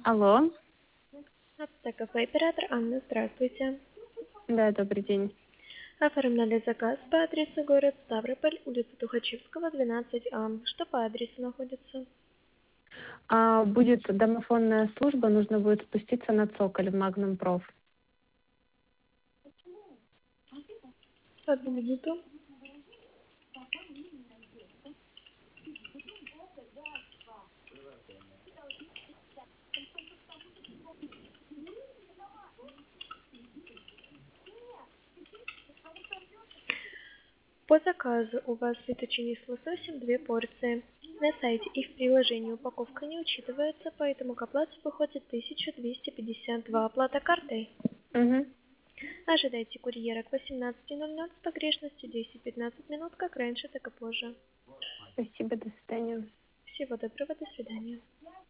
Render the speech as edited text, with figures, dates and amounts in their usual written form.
Алло, Аптека оператор Анна, здравствуйте. да, добрый день. Оформляли заказ по адресу город Ставрополь, улица Тухачевского, 12А. Что по адресу находится? Будет домофонная служба, нужно будет спуститься на цоколь в Магнум Проф. Одну минуту. По заказу у вас фетучини с лососем 2 порции. На сайте и в приложении упаковка не учитывается, поэтому к оплате выходит 1252. Оплата картой. Угу. Ожидайте курьера к 18:00 с погрешностью 10-15 минут, как раньше, так и позже. Спасибо, до свидания. Всего доброго, до свидания.